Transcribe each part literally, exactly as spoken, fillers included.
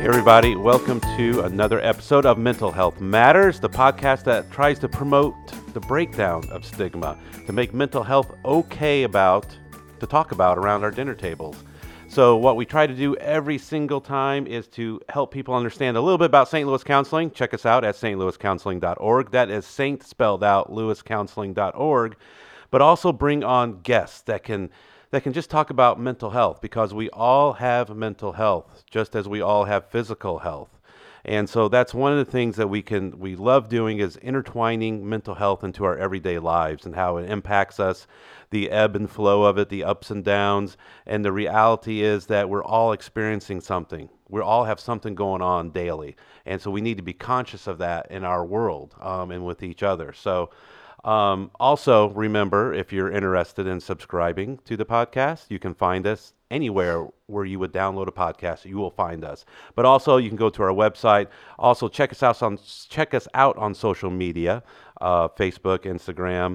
Everybody, welcome to another episode of Mental Health Matters, the podcast that tries to promote the breakdown of stigma, to make mental health okay about, to talk about around our dinner tables. So what we try to do every single time is to help people understand a little bit about Saint Louis Counseling. Check us out at s t louis counseling dot org. That is Saint spelled out, louis counseling dot org. But also bring on guests that can that can just talk about mental health, because we all have mental health, just as we all have physical health. And so that's one of the things that we can we love doing, is intertwining mental health into our everyday lives and how it impacts us, the ebb and flow of it, the ups and downs. And the reality is that we're all experiencing something. We all have something going on daily. And so we need to be conscious of that in our world um, and with each other. So Um, also, remember, if you're interested in subscribing to the podcast, you can find us anywhere where you would download a podcast. You will find us. But also, you can go to our website. Also, check us out on check us out on social media: uh, Facebook, Instagram,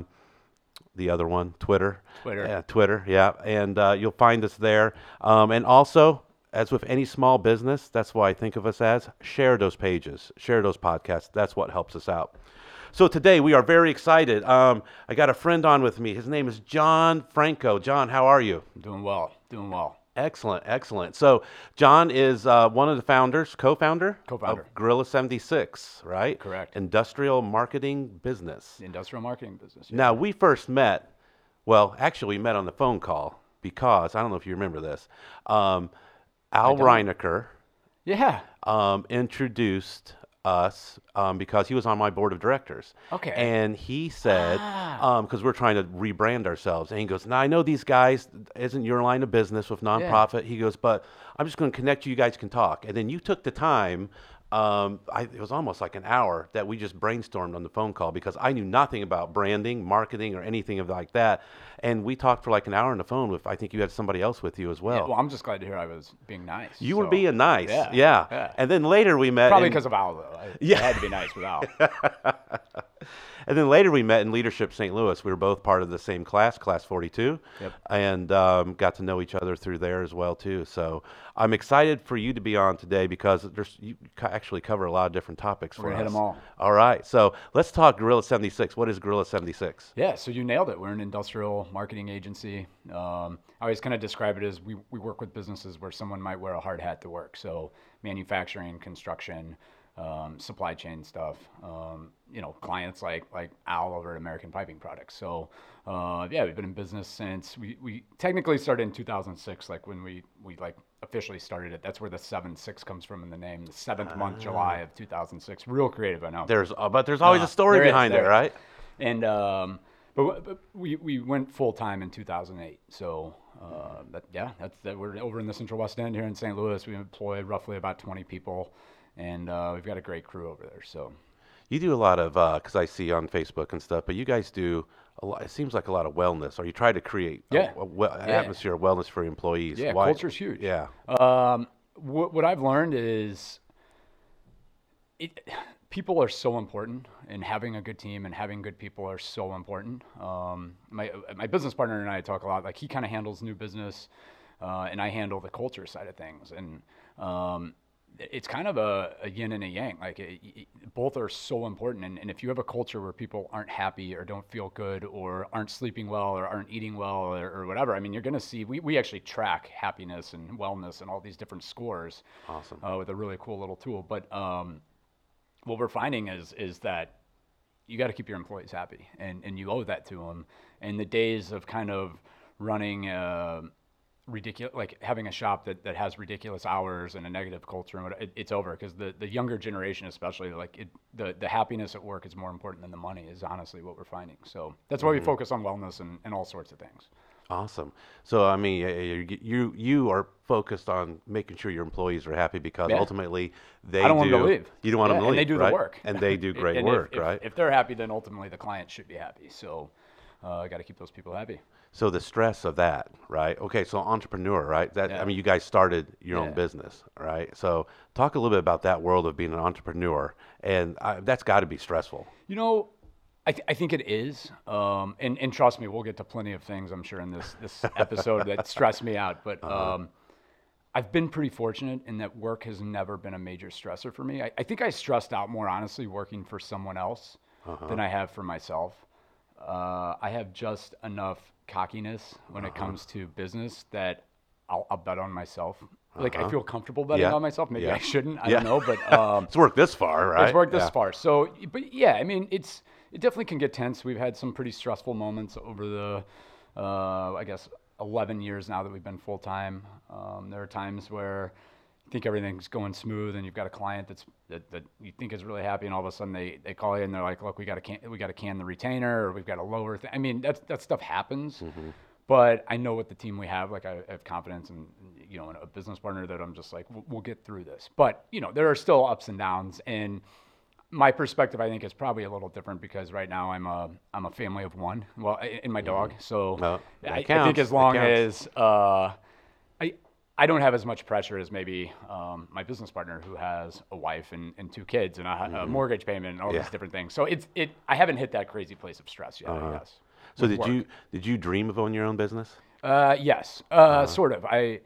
the other one, Twitter. Twitter. Yeah, Twitter. Yeah, and uh, you'll find us there. Um, and also, as with any small business, that's why I think of us as share those pages, share those podcasts. That's what helps us out. So today we are very excited. Um, I got a friend on with me. His name is John Franco. John, how are you? Doing well, doing well. Excellent, excellent. So John is uh, one of the founders, co-founder, Co-founder. of Gorilla seventy-six, right? Correct. Industrial marketing business. The industrial marketing business. Yeah. Now, we first met, well, actually we met on the phone call because, I don't know if you remember this, um, Al Reinecker Yeah. um, introduced us um, because he was on my board of directors. Okay. And he said, Ah. because we're trying to rebrand ourselves, and he goes, now I know these guys, isn't your line of business with nonprofit. He goes, but I'm just going to connect you, you guys can talk. And then you took the time, um, I, it was almost like an hour that we just brainstormed on the phone call, because I knew nothing about branding, marketing, or anything of like that. And we talked for like an hour on the phone with, I think you had somebody else with you as well. Yeah, well, I'm just glad to hear I was being nice. You so. were being nice. Yeah, Yeah. yeah. And then later we met. Probably in- because of Al, though. I, Yeah. I had to be nice with Al. And then later we met in Leadership Saint Louis. We were both part of the same class, Class forty-two, Yep. and um, got to know each other through there as well too. So I'm excited for you to be on today, because there's, you co- actually cover a lot of different topics We're for gonna us. hit 'em all. All right. So let's talk Gorilla seventy-six. What is Gorilla seventy-six? Yeah, so you nailed it. We're an industrial marketing agency. Um, I always kind of describe it as we, we work with businesses where someone might wear a hard hat to work. So manufacturing, construction, um, supply chain stuff, um, you know, clients like like Al over at American Piping Products. So uh, yeah, we've been in business since we, we technically started in two thousand six, like when we, we like officially started it. That's where the seven six comes from in the name, the seventh month, July of two thousand six. Real creative, I know. There's, uh, but there's always Uh, a story there is, behind there it, is. right? And um, but, but we, we went full time in two thousand eight. So uh, that, yeah, that's that. We're over in the Central West End here in Saint Louis. We employ roughly about twenty people, and uh, we've got a great crew over there. So You do a lot of, because I see on Facebook and stuff, but you guys do a lot, it seems like a lot of wellness, or you try to create a- Yeah. a, we- an Yeah. atmosphere of wellness for employees. yeah, Why- culture's huge. Yeah. Um, what what I've learned is it. People are so important, and having a good team and having good people are so important. Um, my my business partner and I talk a lot. Like, he kind of handles new business, uh, and I handle the culture side of things. And um, it's kind of a, a yin and a yang. Like, it, it, both are so important. And, and if you have a culture where people aren't happy or don't feel good or aren't sleeping well or aren't eating well or, or whatever, I mean, you're going to see. We we actually track happiness and wellness and all these different scores. Awesome. Uh, with a really cool little tool, but. Um, What we're finding is is that you got to keep your employees happy, and, and you owe that to them. And the days of kind of running uh, ridiculous, like having a shop that, that has ridiculous hours and a negative culture, and what, it, it's over, because the, the younger generation, especially, like it, the the happiness at work is more important than the money. Is honestly what we're finding. So that's why we focus on wellness and, and all sorts of things. Awesome. So, I mean, you you you are focused on making sure your employees are happy, because Yeah. ultimately they I don't want do. them to leave. You don't want Yeah, them to leave, and they do right? the work, And they do great And if- work, if, right? If they're happy, then ultimately the client should be happy. So uh, I got to keep those people happy. So the stress of that, right? Okay, so entrepreneur, right? That Yeah. I mean, you guys started your own Yeah. business, right? So talk a little bit about that world of being an entrepreneur, and I, that's got to be stressful. You know, I, th- I think it is. Um, and, and trust me, we'll get to plenty of things, I'm sure, in this, this episode that stress me out. But Uh-huh. um, I've been pretty fortunate in that work has never been a major stressor for me. I, I think I stressed out more, honestly, working for someone else uh-huh. than I have for myself. Uh, I have just enough cockiness when uh-huh. it comes to business that I'll, I'll bet on myself. Uh-huh. Like, I feel comfortable betting yeah. on myself. Maybe yeah. I shouldn't. I yeah. don't know. But um, it's worked this far, right? It's worked this yeah. far. So, but yeah, I mean, it's it definitely can get tense. We've had some pretty stressful moments over the, uh, I guess, eleven years now that we've been full-time. Um, there are times where you think everything's going smooth and you've got a client that's that, that you think is really happy, and all of a sudden they, they call you and they're like, look, we got to can we got to can the retainer, or we've got to lower th-. I mean, that's that stuff happens. Mm-hmm. But I know with the team we have, like I have confidence in, you know, in a business partner that I'm just like, we'll, we'll get through this. But, you know, there are still ups and downs, and my perspective, I think, is probably a little different because right now I'm a I'm a family of one. Well, in my dog, so no, I, I think as long as uh, I I don't have as much pressure as maybe um, my business partner, who has a wife and, and two kids and a, mm-hmm. a mortgage payment and all yeah. these different things. So it's it I haven't hit that crazy place of stress yet. Uh-huh. I guess. So did work. you did you dream of owning your own business? Uh, yes, uh, uh-huh. sort of. I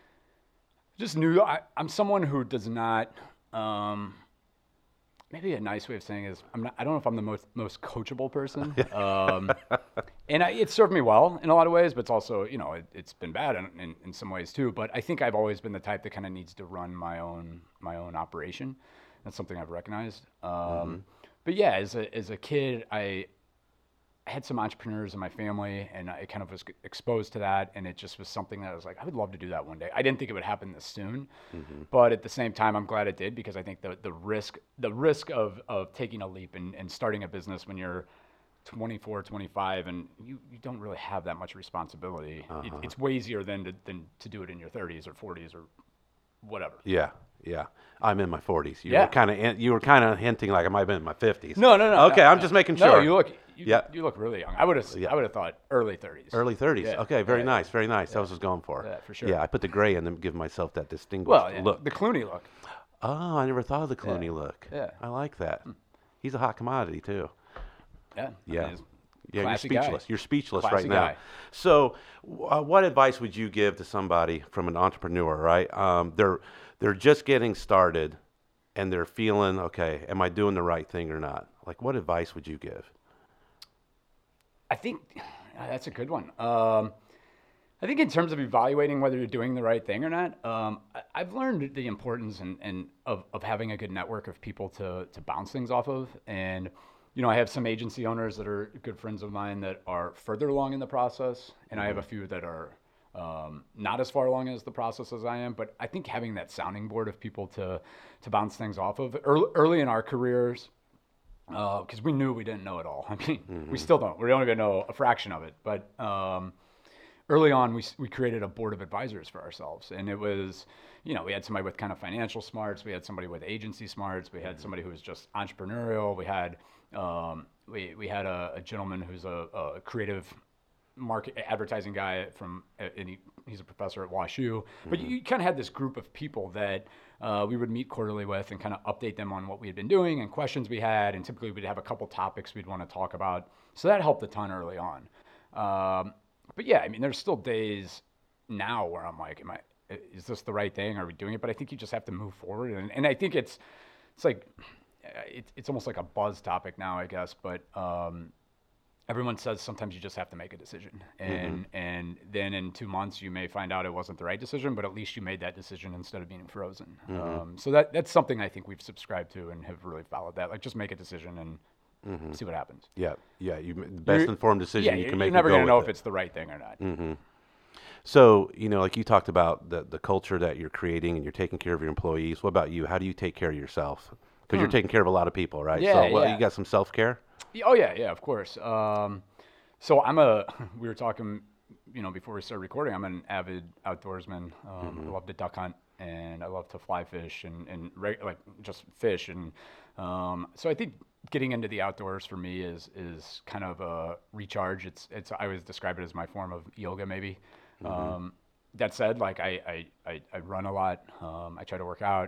just knew I, I'm someone who does not. Um, Maybe a nice way of saying is I'm not, I don't know if I'm the most most coachable person, um, and I, it served me well in a lot of ways, but it's also, you know, it, it's been bad in, in, in some ways too. But I think I've always been the type that kind of needs to run my own my own operation. That's something I've recognized. Um, mm-hmm. But yeah, as a as a kid, I. I had some entrepreneurs in my family, and I kind of was exposed to that, and it just was something that I was like, I would love to do that one day. I didn't think it would happen this soon, mm-hmm. but at the same time, I'm glad it did, because I think the the risk the risk of of taking a leap and, and starting a business when you're twenty-four, twenty-five, and you, you don't really have that much responsibility. Uh-huh. It, it's way easier than to, than to do it in your thirties or forties or whatever. Yeah. Yeah, I'm in my forties. You yeah. were kind of you were kind of hinting like I might have been in my fifties. No, no, no. Okay, no, I'm no. just making no, sure. you look you, yeah. you look really young. I would have yeah. I would have thought early thirties. Early thirties. Yeah. Okay, very yeah. nice, very nice. Yeah. That was what I was going for. Yeah, for sure. Yeah, I put the gray in to give myself that distinguished well, yeah, look. The Clooney look. Oh, I never thought of the Clooney yeah. look. Yeah. I like that. Hmm. He's a hot commodity too. Yeah. Yeah. I mean, yeah, you're speechless. Guy. You're speechless Classy right now. Guy. So, uh, what advice would you give to somebody from an entrepreneur? Right, um, they're they're just getting started, and they're feeling, okay, am I doing the right thing or not? Like, what advice would you give? I think uh, that's a good one. Um, I think in terms of evaluating whether you're doing the right thing or not, um, I, I've learned the importance and, and of, of having a good network of people to to bounce things off of. And, you know, I have some agency owners that are good friends of mine that are further along in the process, and mm-hmm. I have a few that are Um, not as far along as the process as I am, but I think having that sounding board of people to to bounce things off of early, early in our careers, because uh, we knew we didn't know it all. I mean, mm-hmm. we still don't. We don't even know a fraction of it. But um, early on, we we created a board of advisors for ourselves, and it was, you know, we had somebody with kind of financial smarts, we had somebody with agency smarts, we had somebody who was just entrepreneurial, we had um, we we had a, a gentleman who's a, a creative market advertising guy from, and he, he's a professor at WashU, mm-hmm. but you, you kind of had this group of people that uh, we would meet quarterly with and kind of update them on what we had been doing and questions we had, and typically we'd have a couple topics we'd want to talk about. So that helped a ton early on. Um, but yeah, I mean, there's still days now where I'm like, am I, is this the right thing? Are we doing it? But I think you just have to move forward. And, and I think it's, it's like, it, it's almost like a buzz topic now, I guess, but um, everyone says sometimes you just have to make a decision, and mm-hmm. and then in two months you may find out it wasn't the right decision, but at least you made that decision instead of being frozen. Mm-hmm. Um, so that that's something I think we've subscribed to and have really followed that. Like, just make a decision and mm-hmm. see what happens. Yeah, yeah. You the best you're, informed decision yeah, you can make. You're never go going to know it. if it's the right thing or not. Mm-hmm. So, you know, like you talked about the the culture that you're creating and you're taking care of your employees. What about you? How do you take care of yourself? Because hmm. you're taking care of a lot of people, right? Yeah, so, well, yeah. you got some self-care? Oh, yeah, yeah, of course. Um, so I'm a, we were talking, you know, before we started recording, I'm an avid outdoorsman. Um, mm-hmm. I love to duck hunt, and I love to fly fish and, and reg- like just fish. And um, so I think getting into the outdoors for me is is kind of a recharge. It's, it's I always describe it as my form of yoga, maybe. Mm-hmm. Um, that said, like I, I, I, I run a lot. Um, I try to work out.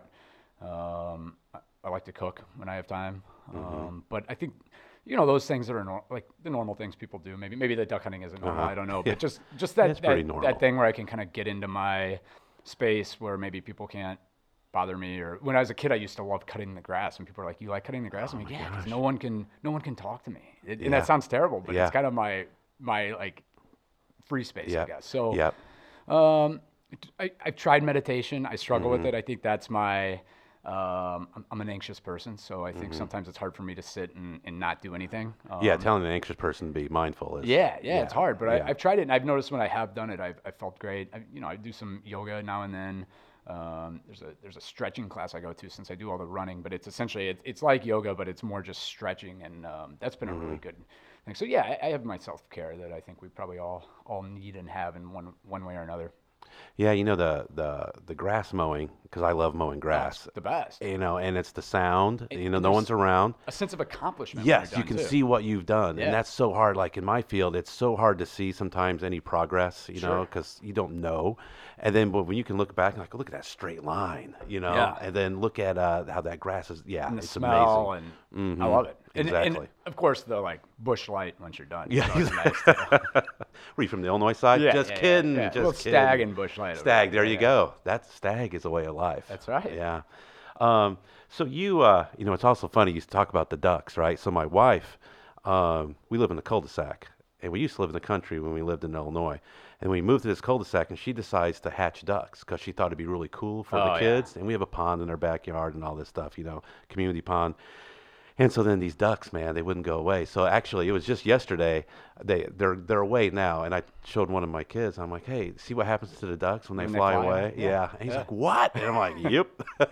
Um, I, I like to cook when I have time. Mm-hmm. Um, but I think, you know, those things that are nor- like the normal things people do. Maybe maybe the duck hunting isn't normal. Uh-huh. I don't know. Yeah. But just just that It's that, pretty normal. that thing where I can kind of get into my space where maybe people can't bother me. Or when I was a kid, I used to love cutting the grass, and people are like, "You like cutting the grass?" Oh I'm like, my "Yeah, because gosh. no one can, no one can talk to me." It, Yeah. And that sounds terrible, but Yeah. it's kind of my my like free space, I Yep. guess. So, Yep. um, I, I've tried meditation. I struggle Mm-hmm. with it. I think that's my. Um, I'm, I'm an anxious person, so I think Mm-hmm. sometimes it's hard for me to sit and, and not do anything. Um, Yeah, telling an anxious person to be mindful is. yeah, yeah, it's hard, but yeah. I, I've tried it, and I've noticed when I have done it, I've, I felt great. I, you know, I do some yoga now and then. Um, there's a there's a stretching class I go to since I do all the running, but it's essentially it, it's like yoga, but it's more just stretching, and um, that's been a really good thing. So yeah, I, I have my self care that I think we probably all all need and have in one one way or another. Yeah, you know the the the grass mowing, because I love mowing grass. That's the best. You know, and it's the sound. And- you know, and no there's one's around. A sense of accomplishment. when Yes, you're you done, can too. see what you've done, Yeah. and that's so hard. Like in my field, it's so hard to see sometimes any progress, you know, Sure. because you don't know. And then but when you can look back and like, look at that straight line, you know, Yeah. and then look at uh, how that grass is. Yeah, And the it's smell, amazing. and Mhm. I love it. And, and Exactly. of course, the like bush light once you're done. Yeah, So it's nice to- Were you from the Illinois side? Yeah, just yeah, yeah, kidding. yeah. Just Well, kidding. stag and bush light over Stag. there, There yeah, you yeah. go. That stag is a way of life. That's right. Yeah. Um, so you, uh, you know, it's also funny. You talk about the ducks, right? So my wife, um, we live in the cul-de-sac, and we used to live in the country when we lived in Illinois. And we moved to this cul-de-sac, and she decides to hatch ducks because she thought it'd be really cool for Oh, the yeah. kids. And we have a pond in our backyard and all this stuff, you know, community pond. And so then these ducks, man, they wouldn't go away. So actually, it was just yesterday. They they're they're away now, and I showed one of my kids. I'm like, hey, see what happens to the ducks when they When they fly fly away? away? Yeah. Yeah, And he's yeah. like, what? And I'm like, yep.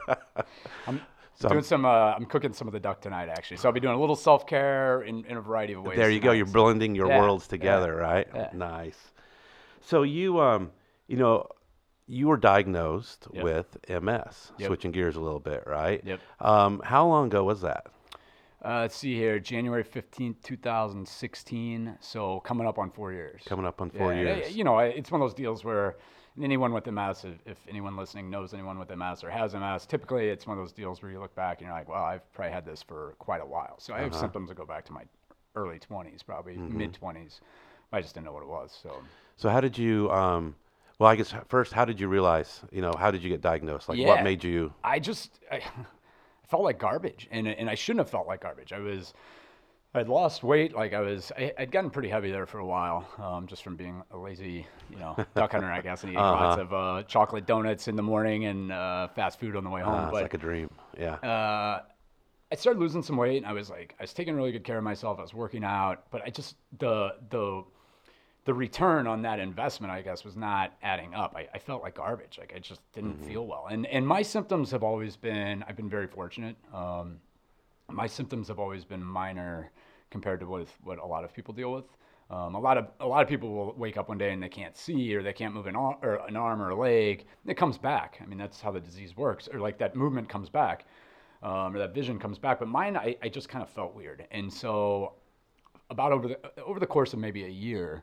I'm So doing I'm- some. Uh, I'm cooking some of the duck tonight, actually. So I'll be doing a little self care in, in a variety of ways. There you go. tonight, You're so- blending your Yeah, worlds yeah, together, right? yeah. Nice. So you um, you know, you were diagnosed Yep. with M S. Yep. Switching gears a little bit, right? Yep. Um, how long ago was that? Uh, let's see here, January fifteenth, two thousand sixteen. So coming up on four years. Coming up on four Yeah, years. You know, I- it's one of those deals where anyone with M S, if, if anyone listening knows anyone with M S or has M S, typically it's one of those deals where you look back and you're like, well, I've probably had this for quite a while. So I have Uh-huh. symptoms that go back to my early twenties, probably Mm-hmm. mid twenties. I just didn't know what it was. So So how did you? Um, well, I guess first, how did you realize? You know, how did you get diagnosed? Like, Yeah. what made you? I just I, I felt like garbage, and and I shouldn't have felt like garbage. I was. I'd lost weight, like I was, I, I'd gotten pretty heavy there for a while, um, just from being a lazy, you know, duck hunter, I guess, and eating Uh-huh. lots of uh, chocolate donuts in the morning and uh, fast food on the way home. Ah, it's but like a dream. Yeah. uh, I started losing some weight, and I was like, I was taking really good care of myself. I was working out, but I just the the the return on that investment, I guess, was not adding up. I, I felt like garbage. Like I just didn't feel well, and and my symptoms have always been. I've been very fortunate. Um, my symptoms have always been minor compared to what what a lot of people deal with. Um, a lot of a lot of people will wake up one day and they can't see or they can't move an arm or an arm or a leg. And it comes back. I mean, that's how the disease works. Or like that movement comes back, um, or that vision comes back. But mine, I, I just kind of felt weird. And so, about over the over the course of maybe a year,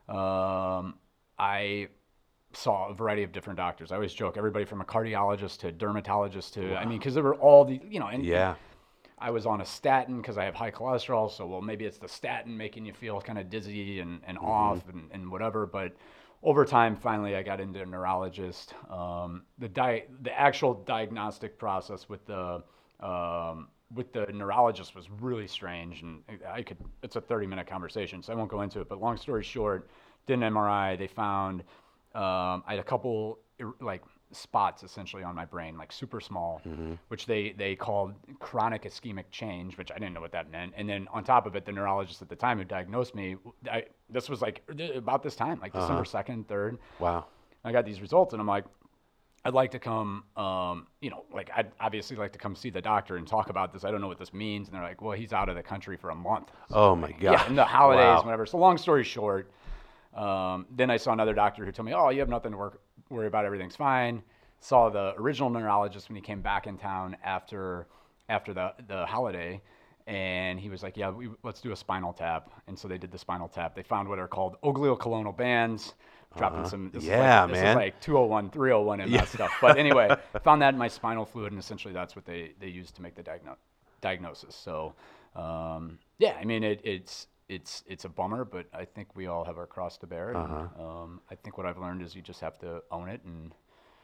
um, I saw a variety of different doctors. I always joke, everybody from a cardiologist to dermatologist to I mean, because there were all the you know and Yeah. I was on a statin because I have high cholesterol. So, well, maybe it's the statin making you feel kind of dizzy and, and off and, and whatever. But over time, finally, I got into a neurologist. Um, the di- the actual diagnostic process with the um, with the neurologist was really strange, and I could. It's a thirty minute conversation, so I won't go into it. But long story short, did an M R I. They found um, I had a couple like. spots essentially on my brain, like super small, Mm-hmm. which they they called chronic ischemic change, which I didn't know what that meant. And then on top of it, the neurologist at the time who diagnosed me, I, this was like about this time, like December second, third. Wow. I got these results, and I'm like, I'd like to come, um, you know, like I'd obviously like to come see the doctor and talk about this. I don't know what this means. And they're like, well, he's out of the country for a month. Oh my God. Yeah, in the holidays, Wow. whatever. So long story short, um, then I saw another doctor who told me, oh, you have nothing to work, worry about. Everything's fine. Saw the original neurologist when he came back in town after after the, the holiday. And he was like, yeah, we, let's do a spinal tap. And so they did the spinal tap. They found what are called ogliocolonal bands. Dropping Uh-huh. some, this Yeah, is like, man. This is like two oh one, three oh one and Yeah. that stuff. But anyway, found that in my spinal fluid, and essentially that's what they, they used to make the diagno- diagnosis. So, um, yeah, I mean, it, it's it's it's a bummer, but I think we all have our cross to bear. And, Uh-huh. um, I think what I've learned is you just have to own it and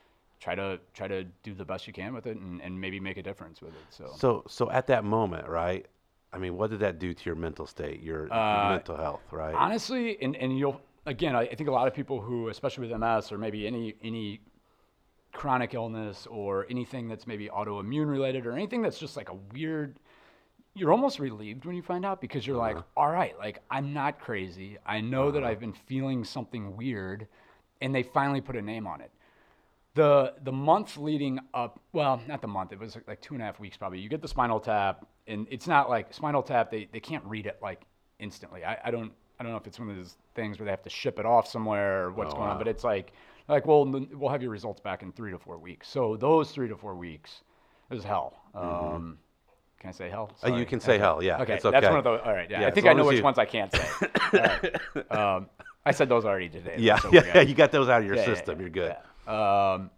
try to try to do the best you can with it, and, and maybe make a difference with it. So, So, so at that moment, right? I mean, what did that do to your mental state, your, your Uh, mental health, right? honestly, and, and you'll again, I, I think a lot of people who, especially with M S or maybe any any chronic illness or anything that's maybe autoimmune related or anything that's just like a weird, you're almost relieved when you find out because you're Uh-huh. like, all right, like I'm not crazy. I know that Uh-huh. I've been feeling something weird, and they finally put a name on it. The the month leading up, well, not the month, it was like two and a half weeks probably. You get the spinal tap, and it's not like spinal tap, they, they can't read it like instantly. I, I don't I don't know if it's one of those things where they have to ship it off somewhere or what's Oh, going wow. on, but it's like, like well, we'll have your results back in three to four weeks. So those three to four weeks is hell. Um, can I say hell? Uh, you Sorry. can say Okay. hell, yeah. Okay, It's okay. that's one of those. All right, yeah. Yeah, I as think I long know as which you- ones I can't say. All right. Um, I said those already today. Yeah, so we're yeah, good. you got those out of your Yeah, yeah, system. yeah, You're good. yeah. Um,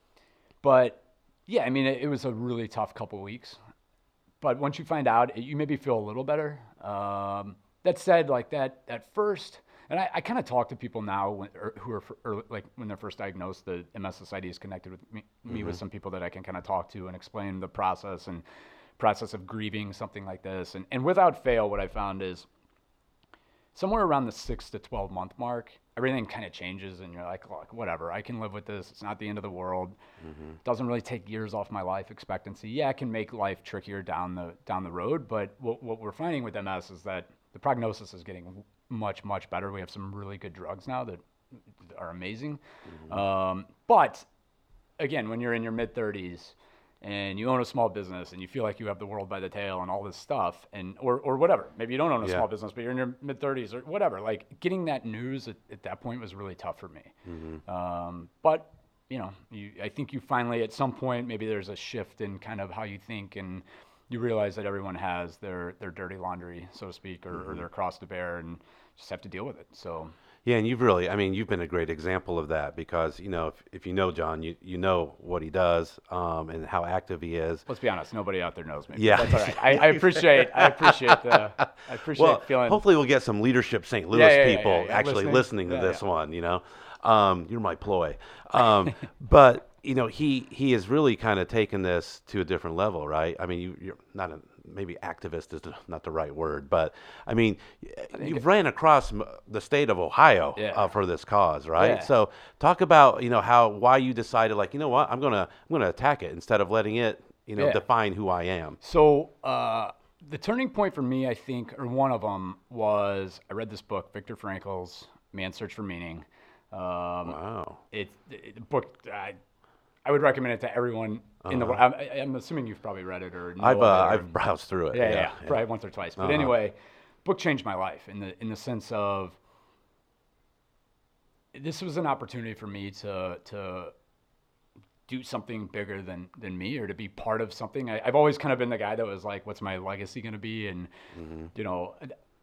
but yeah, I mean, it, it was a really tough couple of weeks. But once you find out, it, you maybe feel a little better. Um, that said, like that at first, and I, I kind of talk to people now when, or, who are or like when they're first diagnosed. The M S Society is connected with me, me with some people that I can kind of talk to and explain the process and process of grieving something like this. And and without fail, what I found is somewhere around the six to twelve month mark, everything kind of changes and you're like, look, whatever, I can live with this. It's not the end of the world. Mm-hmm. Doesn't really take years off my life expectancy. Yeah, it can make life trickier down the down the road, but what, what we're finding with M S is that the prognosis is getting much, much better. We have some really good drugs now that are amazing. Mm-hmm. Um, but again, when you're in your mid thirties and you own a small business and you feel like you have the world by the tail and all this stuff, and or or whatever, maybe you don't own a Yeah. small business, but you're in your mid thirties or whatever, like getting that news at, at that point was really tough for me. Mm-hmm. Um, but you know, you, I think you finally at some point, maybe there's a shift in kind of how you think, and you realize that everyone has their, their dirty laundry, so to speak, or, Mm-hmm. or their cross to bear, and just have to deal with it. So Yeah, and you've really, I mean, you've been a great example of that because, you know, if, if you know John, you, you know what he does um, and how active he is. let's be honest, nobody out there knows me. Yeah. That's all right. I, I appreciate, I appreciate the, I appreciate Well, feeling. hopefully we'll get some leadership Saint Louis Yeah, yeah, yeah, people yeah, yeah. actually listening, Listening. to Yeah, this yeah. one, you know. Um, you're my ploy. Um, but, you know, he, he has really kind of taken this to a different level, right? I mean, you, you're not a, maybe activist is not the right word, but I mean, you've ran across m- the state of Ohio Yeah. uh, for this cause, right? Yeah. So talk about, you know, how, why you decided like, you know what, I'm going to, I'm going to attack it instead of letting it, you know, Yeah. define who I am. So uh, the turning point for me, I think, or one of them was I read this book, Viktor Frankl's Man's Search for Meaning. Um, Wow. It's it, the book. I, I would recommend it to everyone in the world. I'm, I'm assuming you've probably read it or know I've, of uh, it or- I've browsed through it. yeah, yeah, yeah, probably once or twice. But Uh-huh. anyway, book changed my life in the in the sense of this was an opportunity for me to to do something bigger than than me or to be part of something. I, I've always kind of been the guy that was like, what's my legacy going to be? And Mm-hmm. you know,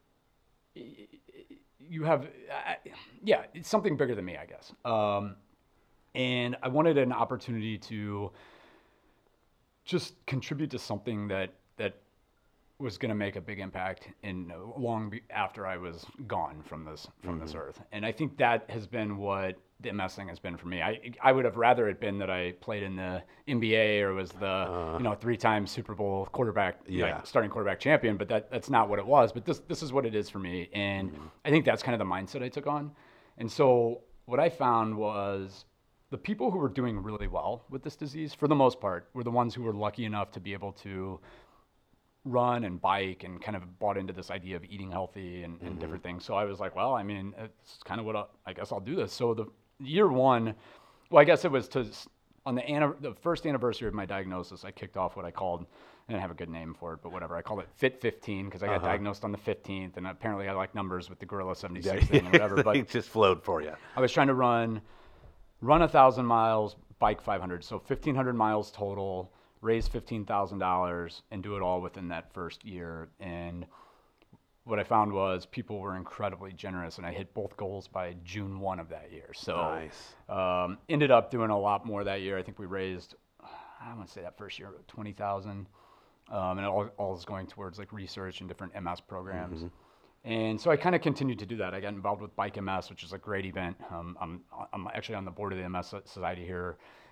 you have I, yeah, it's something bigger than me, I guess. Um, and I wanted an opportunity to just contribute to something that that was going to make a big impact in long be, after I was gone from this from Mm-hmm. this earth. And I think that has been what the M S thing has been for me. I I would have rather it been that I played in the N B A or was the you know three-time Super Bowl quarterback, Uh-huh. Yeah. like, starting quarterback champion. But that that's not what it was. But this this is what it is for me. And Mm-hmm. I think that's kind of the mindset I took on. And so what I found was the people who were doing really well with this disease, for the most part, were the ones who were lucky enough to be able to run and bike and kind of bought into this idea of eating healthy and, and different things. So I was like, well, I mean, it's kind of what I, I guess I'll do this. So the year one, well, I guess it was to on the anni- the first anniversary of my diagnosis, I kicked off what I called, I didn't have a good name for it, but whatever. I called it Fit fifteen because I got Uh-huh. diagnosed on the fifteenth, and apparently I like numbers with the Gorilla seventy-six Yeah, thing and whatever. But it just flowed for you. I was trying to run, run a thousand miles, bike five hundred, so fifteen hundred miles total, raise fifteen thousand dollars, and do it all within that first year. And what I found was people were incredibly generous, and I hit both goals by June first of that year. So Nice. um, ended up doing a lot more that year. I think we raised, I want to say that first year, twenty thousand, um, and it all, all is going towards like research and different M S programs. And so I kind of continued to do that. I got involved with Bike M S, which is a great event. Um, I'm, I'm actually on the board of the M S Society here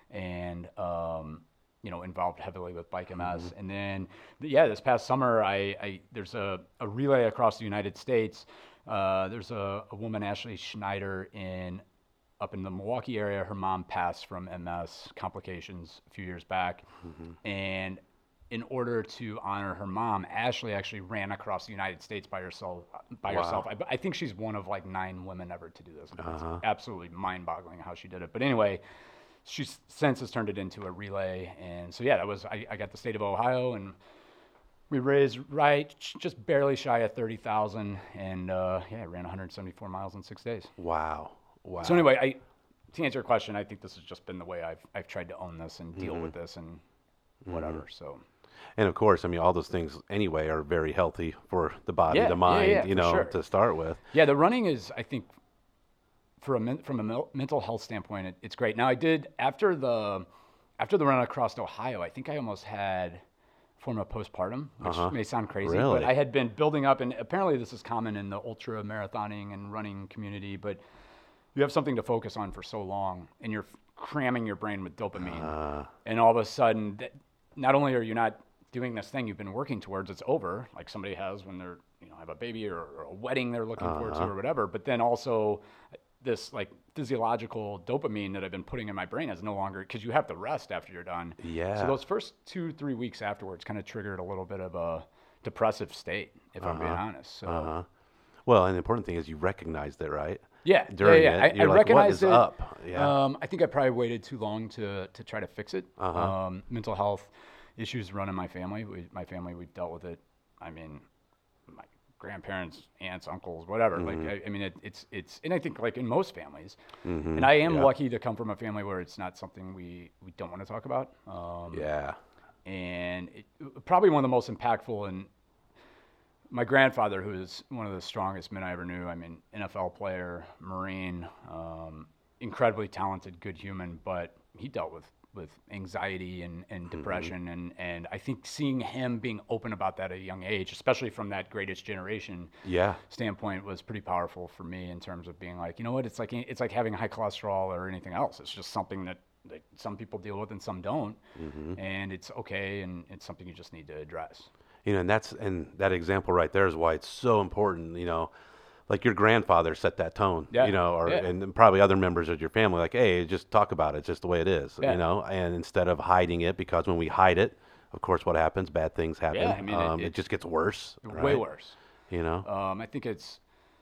and um, you know, involved heavily with Bike M S. Mm-hmm. And then, yeah, this past summer, I, I there's a, a relay across the United States. Uh, there's a, a woman, Ashley Schneider, in up in the Milwaukee area. Her mom passed from M S complications a few years back, mm-hmm. and in order to honor her mom, Ashley actually ran across the United States by herself. By wow. herself, I, I think she's one of like nine women ever to do this. Uh-huh. It's absolutely mind-boggling how she did it. But anyway, she's since has turned it into a relay, and so yeah, that was I, I got the state of Ohio, and we raised right just barely shy of thirty thousand, and uh, yeah, I ran one hundred seventy-four miles in six days. Wow, wow. So anyway, I to answer your question, I think this has just been the way I've I've tried to own this and deal mm-hmm. with this and whatever. Mm-hmm. So. And of course, I mean, all those things anyway are very healthy for the body, yeah, the mind, yeah, yeah, you know, sure. to start with. Yeah, the running is, I think, for a men, from a mel- mental health standpoint, it, it's great. Now, I did after the after the run across Ohio, I think I almost had a form of postpartum, which uh-huh. may sound crazy, really? But I had been building up, and apparently this is common in the ultra marathoning and running community. But you have something to focus on for so long, and you're cramming your brain with dopamine, uh. and all of a sudden, not only are you not doing this thing you've been working towards, it's over, like somebody has when they're, you know, have a baby or, or a wedding they're looking uh-huh. forward to or whatever. But then also this like physiological dopamine that I've been putting in my brain is no longer, because you have to rest after you're done. Yeah. So those first two, three weeks afterwards kind of triggered a little bit of a depressive state, if uh-huh. I'm being honest. So. Uh-huh. Well, and the important thing is you recognized it, right? Yeah, During yeah, yeah. it, I, I like, recognized what is it. Up? Yeah. Um, I think I probably waited too long to to try to fix it. Uh-huh. Um, mental health issues run in my family. We, my family, we've dealt with it. I mean, my grandparents, aunts, uncles, whatever. Mm-hmm. Like, I, I mean, it, it's it's, and I think like in most families, mm-hmm. and I am yep. lucky to come from a family where it's not something we we don't want to talk about. Um, yeah. And it, probably one of the most impactful, and my grandfather, who is one of the strongest men I ever knew. I mean, N F L player, Marine, um, incredibly talented, good human, but he dealt with with anxiety and, and depression. Mm-hmm. And, and I think seeing him being open about that at a young age, especially from that greatest generation yeah. standpoint, was pretty powerful for me in terms of being like, you know what, it's like it's like having high cholesterol or anything else. It's just something that, that some people deal with and some don't. Mm-hmm. And it's okay, and it's something you just need to address. You know, and that's and that example right there is why it's so important, you know. Like your grandfather set that tone, yeah. you know, or yeah. and probably other members of your family, like, hey, just talk about it. It's just the way it is, yeah. you know. And instead of hiding it, because when we hide it, of course, what happens? Bad things happen. Yeah, I mean, um, it, it, it just gets worse. Way right? worse. You know. Um, I think it's.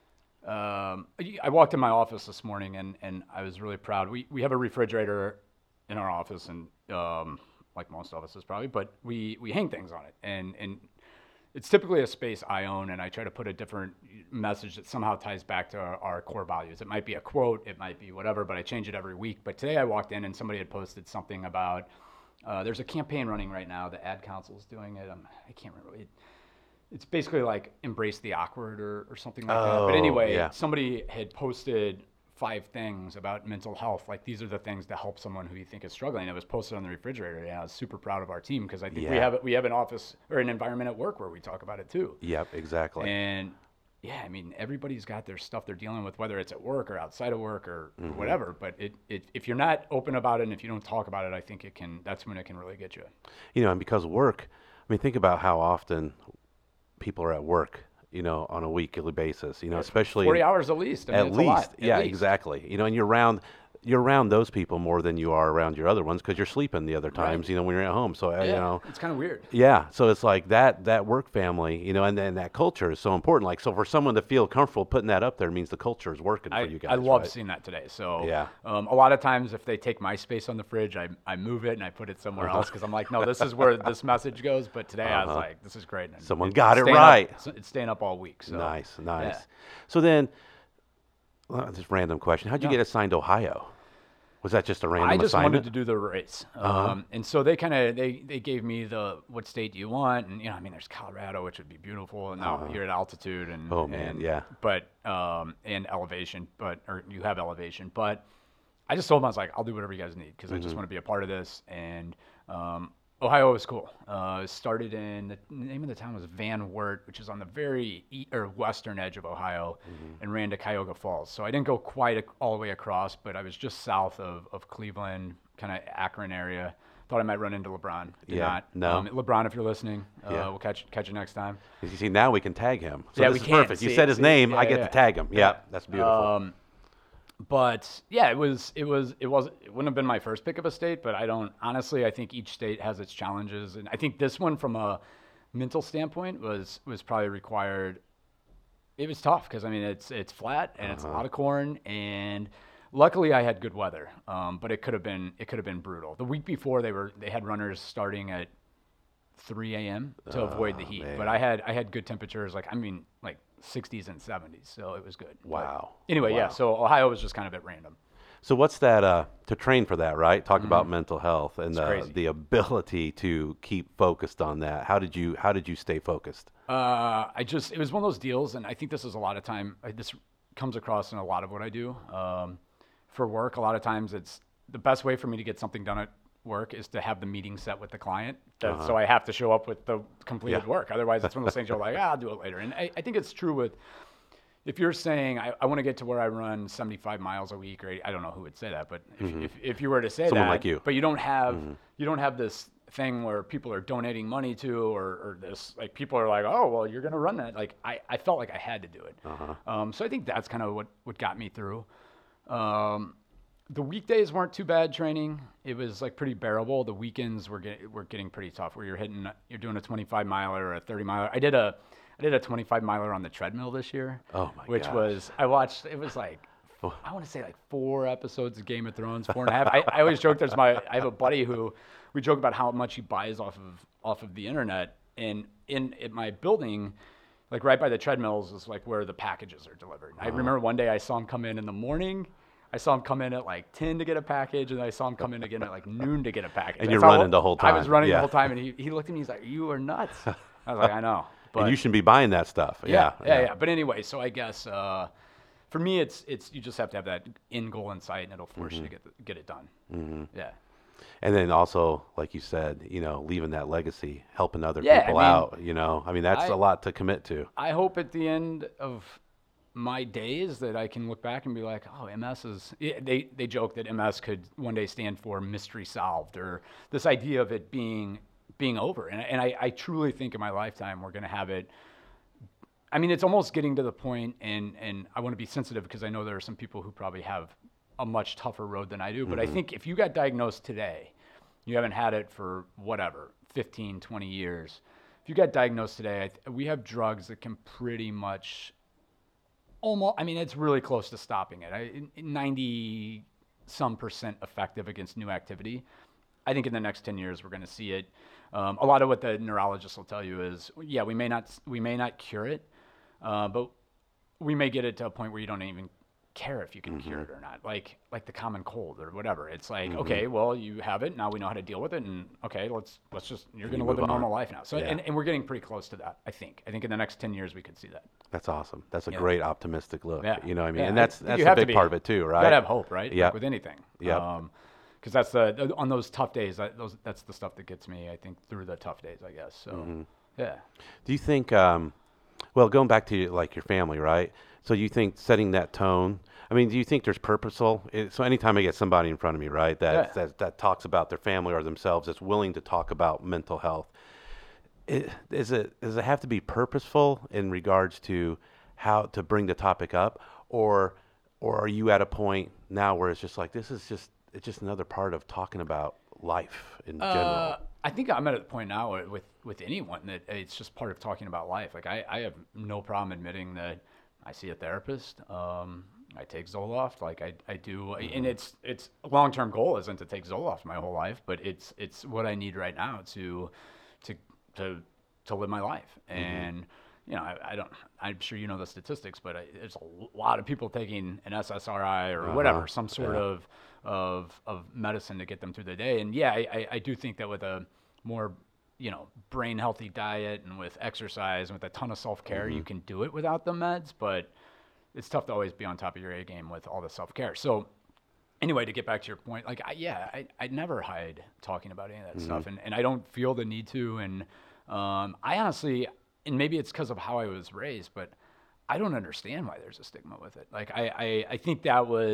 Um, I walked in my office this morning, and, and I was really proud. We we have a refrigerator in our office, and um, like most offices probably, but we we hang things on it, and and. It's typically a space I own, and I try to put a different message that somehow ties back to our, our core values. It might be a quote, it might be whatever, but I change it every week. But today I walked in and somebody had posted something about, uh, there's a campaign running right now, the ad council is doing it. Um, I can't remember. It, it's basically like embrace the awkward or, or something like oh, that. But anyway, yeah. somebody had posted five things about mental health. Like, these are the things to help someone who you think is struggling. It was posted on the refrigerator. And I was super proud of our team, because I think yeah. we have we have an office or an environment at work where we talk about it too. Yep, exactly. And yeah, I mean, everybody's got their stuff they're dealing with, whether it's at work or outside of work or, mm-hmm. or whatever. But it, it if you're not open about it and if you don't talk about it, I think it can. That's when it can really get you. You know, and because of work, I mean, think about how often people are at work, you know, on a weekly basis, you know, especially forty hours at least. I mean, at it's least, a lot, at yeah, least. exactly. You know, and you're around, you're around those people more than you are around your other ones, because you're sleeping the other times, right. you know, when you're at home. So, yeah, you know, it's kind of weird. Yeah. So it's like that, that work family, you know, and then that culture is so important. Like, so for someone to feel comfortable putting that up there means the culture is working I, for you guys. I love right? seeing that today. So yeah. um, a lot of times if they take my space on the fridge, I, I move it and I put it somewhere uh-huh. else, because I'm like, no, this is where this message goes. But today uh-huh. I was like, this is great. And someone it, got it staying right. Up, it's staying up all week. So. Nice, nice. Yeah. So then, well, just random question. How'd you no. get assigned to Ohio? Was that just a random I just assignment? wanted to do the race. Uh-huh. Um, and so they kind of, they, they gave me the, what state do you want? And, you know, I mean, there's Colorado, which would be beautiful. And now uh-huh. you're at altitude and, oh, man, and, yeah. but, um, and elevation, but, or you have elevation, but I just told them, I was like, I'll do whatever you guys need, because mm-hmm. I just want to be a part of this. And, um, Ohio was cool. Uh, it started in, the name of the town was Van Wert, which is on the very e- or western edge of Ohio, mm-hmm. and ran to Cuyahoga Falls. So I didn't go quite a, all the way across, but I was just south of, of Cleveland, kind of Akron area. Thought I might run into LeBron. Did Yeah, not. no. Um, LeBron, if you're listening, uh, Yeah. we'll catch catch you next time. You see, now we can tag him. So Yeah, this we is can. perfect. You See- said his see, name, yeah, I get yeah. to tag him. Yeah, Yeah. that's beautiful. Um, but yeah, it was it was it was it wouldn't have been my first pick of a state, but I don't honestly. I think each state has its challenges, and I think this one, from a mental standpoint, was was probably required. It was tough because I mean it's it's flat and it's a Uh-huh. lot of corn, and luckily I had good weather. Um, but it could have been it could have been brutal. The week before they were they had runners starting at three a.m. to avoid the Oh, heat, man. but I had I had good temperatures. Like I mean like sixties and seventies, so it was good. But Wow. anyway, yeah. Wow. So Ohio was just kind of at random. So what's that, uh, to train for that, right? Talk about mental health and It's the, crazy. the ability to keep focused on that. How did you, how did you stay focused? Uh, I just, it was one of those deals, and I think this is a lot of time, I, this comes across in a lot of what I do. Um, for work, a lot of times it's the best way for me to get something done at work is to have the meeting set with the client. That, So I have to show up with the completed Yeah. work. Otherwise, it's one of those things you're like, ah, I'll do it later. And I, I think it's true with, if you're saying, I, I want to get to where I run seventy-five miles a week, or I don't know who would say that, but if, if, if you were to say Someone that, like you. but you don't have, you don't have this thing where people are donating money to, or, or this, like people are like, oh, well, you're going to run that. Like I, I felt like I had to do it. Um, so I think that's kind of what, what got me through. Um, the weekdays weren't too bad training. It was like pretty bearable. The weekends were get, were getting pretty tough, where you're hitting, you're doing a twenty-five miler or a thirty miler. I did a, I did a twenty-five miler on the treadmill this year. Oh my Which gosh. was, I watched, it was like, I want to say like four episodes of Game of Thrones, four and a half. I, I always joke, there's my, I have a buddy who, we joke about how much he buys off of, off of the internet. And in, at my building, like right by the treadmills is like where the packages are delivered. I remember one day I saw him come in in the morning. I saw him come in at like ten to get a package, and I saw him come in again at like noon to get a package. And I you're saw- running the whole I was time. running Yeah. the whole time, and he, he looked at me, he's like, you are nuts. I was like, I know. But and you shouldn't be buying that stuff. yeah, Yeah. yeah, yeah. But anyway, so I guess uh, for me, it's it's you just have to have that end goal in sight, and it'll force you to get the, get it done. Mm-hmm. Yeah. And then also, like you said, you know, leaving that legacy, helping other Yeah, I people mean, out, you know, I mean, that's I- a lot to commit to. I hope at the end of my days that I can look back and be like, oh, M S is. yeah, They they joke that M S could one day stand for mystery solved, or this idea of it being being over. And and I, I truly think in my lifetime we're going to have it. I mean, it's almost getting to the point, and and I want to be sensitive because I know there are some people who probably have a much tougher road than I do. But I think if you got diagnosed today, you haven't had it for whatever, fifteen, twenty years. If you got diagnosed today, I th- we have drugs that can pretty much almost, I mean, it's really close to stopping it. I, ninety some percent effective against new activity. I think in the next ten years, we're going to see it. Um, a lot of what the neurologists will tell you is, yeah, we may not, we may not cure it, uh, but we may get it to a point where you don't even care if you can cure it or not. Like, like the common cold or whatever. It's like, okay, well, you have it. Now we know how to deal with it. And okay, let's, let's just, you're going to live a move on. normal life now. So, Yeah. and, and we're getting pretty close to that. I think, I think in the next ten years, we could see that. That's awesome. That's a Yeah. great optimistic look. Yeah. You know what I mean? Yeah, And that's, I- that's you a have to big be- part of it too, right? You gotta have hope, right? Yep. Like with anything. Yep. Um, because that's the on those tough days. That, those that's the stuff that gets me. I think through the tough days. I guess. So, Mm-hmm. yeah. Do you think, um, well, going back to like your family, right? So you think setting that tone, I mean, do you think there's purposeful? It, so anytime I get somebody in front of me, right, that, Yeah. that, that talks about their family or themselves, that's willing to talk about mental health, it, is it, does it have to be purposeful in regards to how to bring the topic up? Or, or are you at a point now where it's just like, this is just, it's just another part of talking about life in general? Uh, I think I'm at a point now where- with with anyone that it's just part of talking about life. Like I, I have no problem admitting that I see a therapist. Um, I take Zoloft. Like I, I do, and it's it's a long term goal isn't to take Zoloft my whole life, but it's it's what I need right now to to to to live my life. And you know, I, I don't. I'm sure you know the statistics, but I, there's a lot of people taking an S S R I or whatever, some sort Yeah. of of of medicine to get them through the day. And yeah, I, I, I do think that with a more you know brain healthy diet and with exercise and with a ton of self care, you can do it without the meds. But it's tough to always be on top of your A game with all the self care. So anyway, to get back to your point, like I, yeah, I I never hide talking about any of that stuff, and and I don't feel the need to. And um, I honestly. And maybe it's because of how I was raised, but I don't understand why there's a stigma with it. Like I, I, I think that was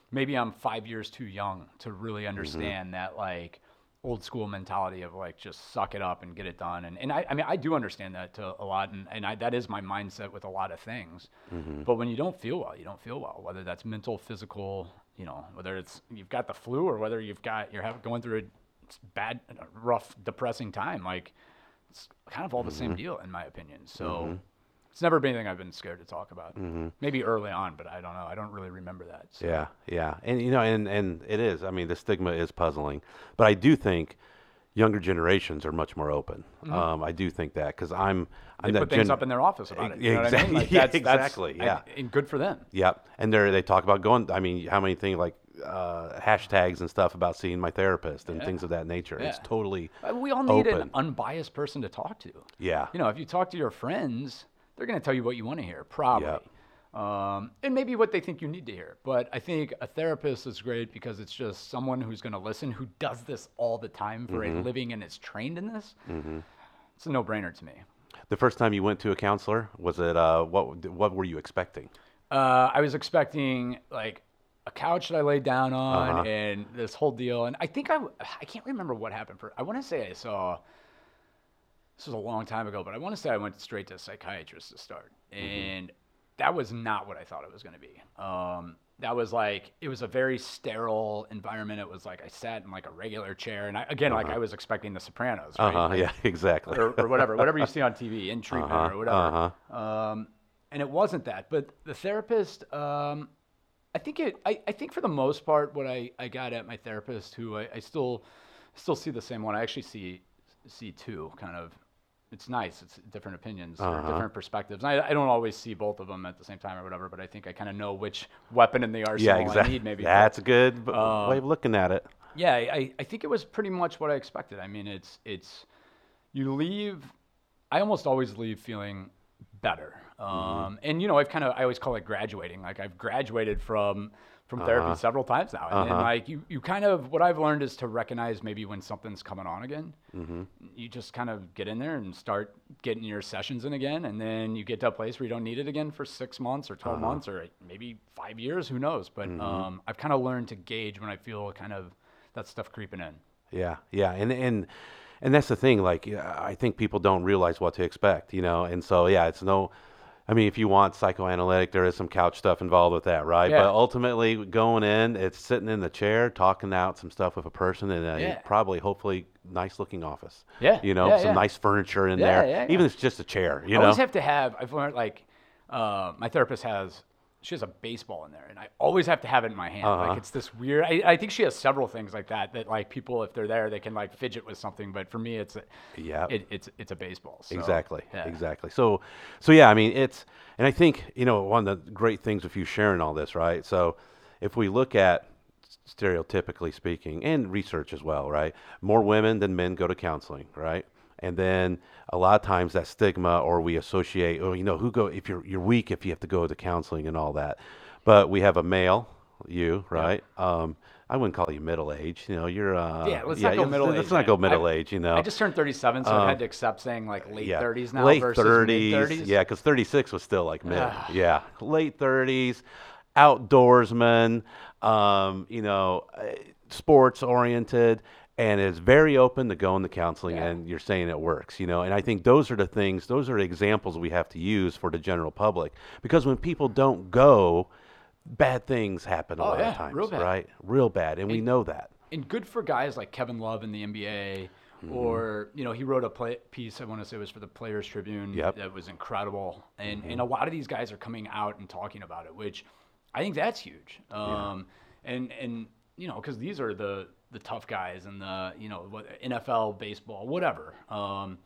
maybe I'm five years too young to really understand mm-hmm. that like old school mentality of like just suck it up and get it done. And and I, I mean I do understand that to a lot, and, and I, that is my mindset with a lot of things. Mm-hmm. But when you don't feel well, you don't feel well. Whether that's mental, physical, you know, whether it's you've got the flu or whether you've got you're having, going through a bad, rough, depressing time, like it's kind of all the mm-hmm. same deal in my opinion. So. Mm-hmm. It's never been anything I've been scared to talk about. Mm-hmm. Maybe early on, but I don't know. I don't really remember that. So. Yeah, yeah. And, you know, and, and it is. I mean, the stigma is puzzling. But I do think younger generations are much more open. Mm-hmm. Um, I do think that because I'm... They I'm put that things gen- up in their office about it. You know exactly. what I mean? Like yeah, that's, exactly, that's, yeah. And, and good for them. Yep. And they they talk about going... I mean, how many things like uh, hashtags and stuff about seeing my therapist and yeah. things of that nature. Yeah. It's totally We all need open. An unbiased person to talk to. Yeah. You know, if you talk to your friends... they're going to tell you what you want to hear, probably. Yep. Um, and maybe what they think you need to hear. But I think a therapist is great because it's just someone who's going to listen, who does this all the time for mm-hmm. a living and is trained in this. Mm-hmm. It's a no-brainer to me. The first time you went to a counselor, was it, uh, what What were you expecting? Uh, I was expecting, like, a couch that I laid down on uh-huh. and this whole deal. And I think I, I can't remember what happened. For I want to say I saw... This was a long time ago, but I want to say I went straight to a psychiatrist to start. And mm-hmm. that was not what I thought it was going to be. Um, that was like, it was a very sterile environment. It was like I sat in like a regular chair. And I, again, uh-huh. like I was expecting The Sopranos, right? Uh-huh, like, yeah, exactly. Or, or whatever, whatever you see on T V, in treatment uh-huh, or whatever. Uh-huh. Um, and it wasn't that. But the therapist, um, I think it, I, I think for the most part, what I, I got at my therapist, who I, I still still see the same one. I actually see, see two kind of. It's nice. It's different opinions uh-huh. or different perspectives. And I, I don't always see both of them at the same time or whatever, but I think I kind of know which weapon in the arsenal yeah, exactly. I need maybe. That's a good um, way of looking at it. Yeah, I, I think it was pretty much what I expected. I mean, it's it's you leave. I almost always leave feeling better. Um, mm-hmm. And, you know, I've kind of, I always call it graduating. Like I've graduated from from uh-huh. therapy several times now. And, uh-huh. and like you, you kind of, what I've learned is to recognize maybe when something's coming on again. Mm-hmm. You just kind of get in there and start getting your sessions in again. And then you get to a place where you don't need it again for six months or twelve uh-huh. months or maybe five years, who knows. But mm-hmm. um, I've kind of learned to gauge when I feel kind of that stuff creeping in. Yeah, yeah. And, and, and that's the thing. Like, I think people don't realize what to expect, you know? And so, yeah, it's no... I mean, if you want psychoanalytic, there is some couch stuff involved with that, right? Yeah. But ultimately, going in, it's sitting in the chair, talking out some stuff with a person in a yeah. probably, hopefully, nice-looking office. Yeah. You know, yeah, some yeah. nice furniture in yeah, there. Yeah, yeah. Even if it's just a chair, you I know? always have to have, I've learned, like, uh, my therapist has, she has a baseball in there, and I always have to have it in my hand. Uh-huh. Like, it's this weird, I, I think she has several things like that, that, like, people, if they're there, they can, like, fidget with something. But for me, it's a, yeah. it, it's it's a baseball. So, exactly, yeah. exactly. So, so yeah, I mean, it's, and I think, you know, one of the great things with you sharing all this, right? So if we look at, stereotypically speaking, and research as well, right? More women than men go to counseling, right? And then a lot of times that stigma, or we associate, oh, you know, who go, if you're you're weak if you have to go to counseling and all that. But we have a male, you, right? Yeah. Um, I wouldn't call you middle age. You know, you're. Uh, yeah, let's yeah, not go middle let's age. Let's not go middle I, age. You know, I just turned thirty-seven, so um, I had to accept saying like late yeah. thirties now late versus thirties, mid thirties. Yeah, because thirty-six was still like mid. yeah, late thirties, outdoorsman. Um, you know, sports oriented. And is very open to going to counseling, yeah. and you're saying it works, you know. And I think those are the things, those are examples we have to use for the general public. Because when people don't go, bad things happen a oh, lot yeah, of times, real bad. right? Real bad, and, and we know that. And good for guys like Kevin Love in the N B A, mm-hmm. or, you know, he wrote a play, piece, I want to say it was for the Players Tribune, yep. that was incredible. And mm-hmm. and a lot of these guys are coming out and talking about it, which I think that's huge. Um, yeah. And, and you know, because these are the... the tough guys and the, you know, what N F L, baseball, whatever. Um,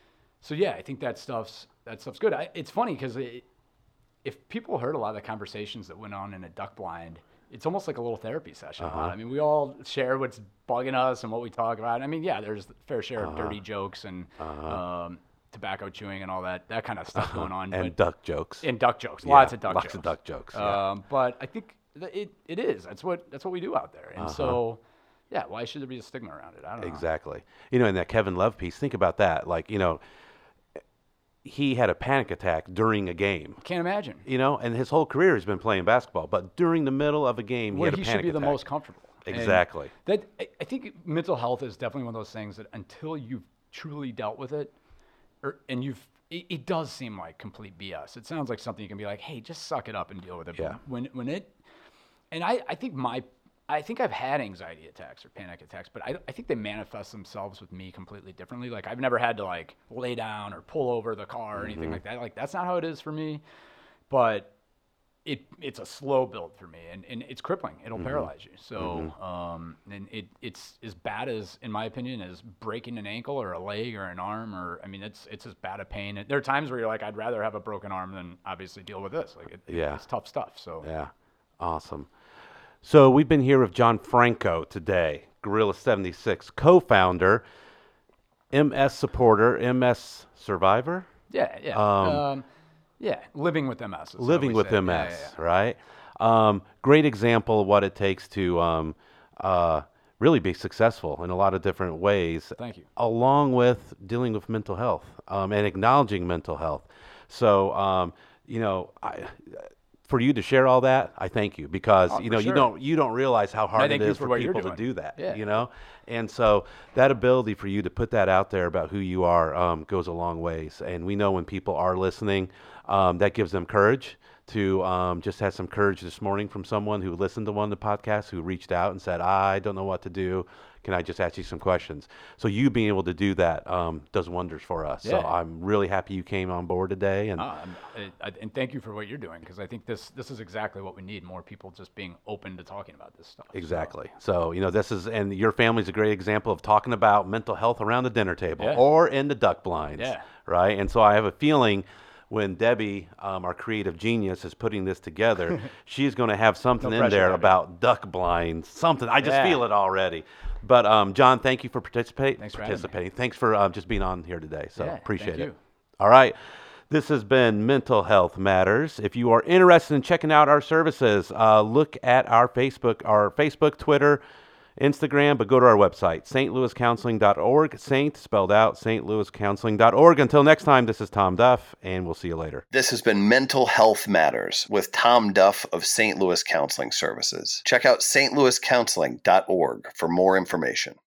so yeah, I think that stuff's, that stuff's good. I, it's funny because it, if people heard a lot of the conversations that went on in a duck blind, it's almost like a little therapy session. Uh-huh. I mean, we all share what's bugging us and what we talk about. I mean, yeah, there's a fair share uh-huh. of dirty jokes and uh-huh. um, tobacco chewing and all that, that kind of stuff uh-huh. going on. And but, duck jokes. And duck jokes. Yeah, lots of duck lots jokes. Lots of duck jokes. Yeah. Um, but I think that it, it is. That's what, that's what we do out there. And uh-huh. so... yeah, why should there be a stigma around it? I don't know. Exactly. You know, in that Kevin Love piece, think about that. Like, you know, he had a panic attack during a game. Can't imagine. You know, and his whole career has been playing basketball, but during the middle of a game, he Where had a he panic should be attack. the most comfortable. Exactly. And that I, I think mental health is definitely one of those things that until you've truly dealt with it, or and you've it, it does seem like complete B S. It sounds like something you can be like, hey, just suck it up and deal with it. Yeah. But when when it, and I I think my I think I've had anxiety attacks or panic attacks, but I, I think they manifest themselves with me completely differently. Like I've never had to like lay down or pull over the car or anything Mm-hmm. like that. Like that's not how it is for me. But it it's a slow build for me, and, and it's crippling. It'll Mm-hmm. paralyze you. So um, and it it's as bad as, in my opinion, as breaking an ankle or a leg or an arm, or I mean, it's it's as bad a pain. There are times where you're like, I'd rather have a broken arm than obviously deal with this. Like it, Yeah. it's tough stuff. So Yeah. Awesome. So we've been here with John Franco today, Gorilla seventy-six co-founder, M S supporter, M S survivor, yeah, yeah, Um, um, yeah. Living with M S. is how living we with say it. M S, Yeah, yeah, yeah. right? Um, great example of what it takes to um, uh, really be successful in a lot of different ways. Thank you. Along with dealing with mental health um, and acknowledging mental health. So, um, you know, I, for you to share all that, I thank you because Oh, you for know you sure. don't you don't realize how hard it thank you is for for what you're people to doing. do that. Yeah. You know, and so that ability for you to put that out there about who you are um, goes a long ways. And we know when people are listening, um, that gives them courage. To um, just had some courage this morning from someone who listened to one of the podcasts who reached out and said, I don't know what to do. Can I just ask you some questions? So you being able to do that um, does wonders for us. So Yeah. I'm really happy you came on board today. And Uh, I'm- I, I, and thank you for what you're doing, because I think this this is exactly what we need: more people just being open to talking about this stuff. So, exactly. So, you know, this is, and your family's a great example of talking about mental health around the dinner table Yeah. or in the duck blinds. Yeah. Right. And so I have a feeling when Debbie, um, our creative genius, is putting this together, she's going to have something No in pressure, there Debbie. about duck blinds, something. I just Yeah. feel it already. But um, John, thank you for participate, Thanks for having me. participating. Thanks for um, just being on here today. So Yeah, appreciate thank it. you. All right. This has been Mental Health Matters. If you are interested in checking out our services, uh, look at our Facebook, our Facebook, Twitter, Instagram, but go to our website, S T Louis counseling dot org. Saint spelled out, S T Louis counseling dot org. Until next time, this is Tom Duff, and we'll see you later. This has been Mental Health Matters with Tom Duff of Saint Louis Counseling Services. Check out S T Louis counseling dot org for more information.